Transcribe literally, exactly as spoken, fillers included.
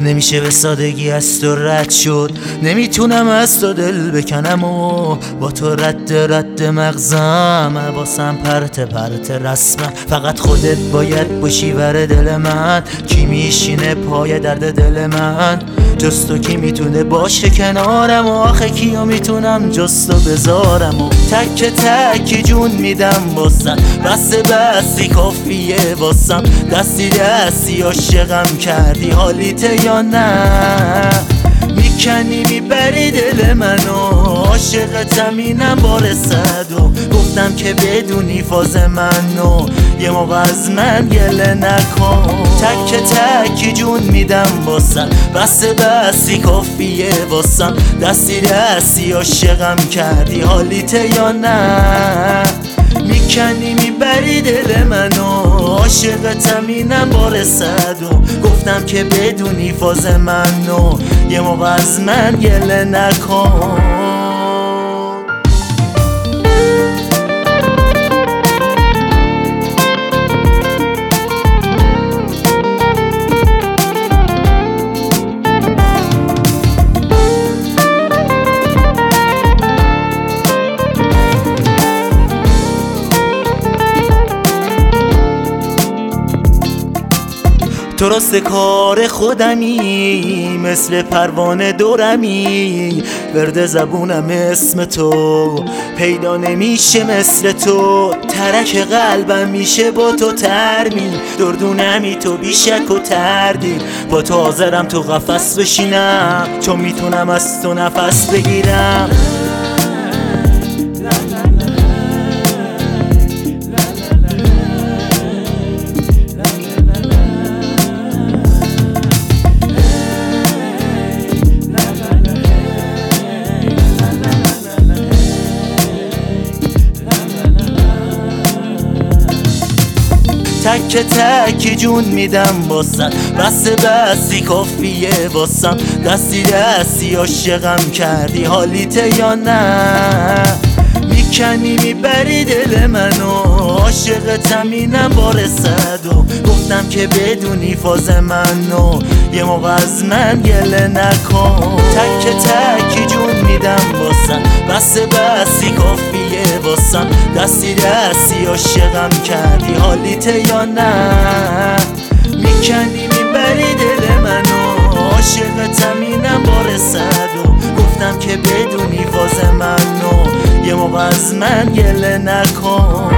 نمیشه به سادگی از تو رد شد، نمیتونم از تو دل بکنم و با تو رد رد مغزم واسم پرت پرت رسمم. فقط خودت باید باشی ور دل من، کی میشینه پای درد دل من؟ جز تو کی میتونه باشه کنارم و آخه کیو میتونم جز تو بذارم و تک تک جون میدم واسم، بس بسی کافیه واسم، دستی دستی عاشقم کردی حالیت یا نه؟ میکنی میبری دل منو، عاشقتم اینم بارسد و گفتم که بدونی فاز منو یه موقع از من گله نکن. تک تک جون میدم واسم، بس بسی کافیه واسم، دستی دستی عاشقم کردی حالیت یا نه؟ میکنی میبری دل منو، عاشقتم اینم بارسد و گفتم که بدونی فاز منو یه موقع از من گله نکن. تو راست کار خودمی، مثل پروانه دورمی، ورد زبونم اسم تو پیدا نمیشه مثل تو، ترک قلبم میشه با تو ترمی، دردونمی تو بیشک و تردی، با تو حاضرم تو قفس بشینم چون میتونم از تو نفس بگیرم. تک تک جون میدم واسم، بس بسی کافیه واسم، دستی دستی عاشقم کردی حالیت یا نه؟ میکنی میبری دل منو، عاشقتم اینم بارسد و گفتم که بدونی فاز منو یه موقع از من گله نکن. تک تک جون میدم واسم، بس بسی کافیه واسم، دستی دستی عاشقم کردی حالیت یا نه؟ میکنی میبری دل منو، عاشقتم اینم بارسد و گفتم که بدونی فاز منو یه موقع از من گله نکن.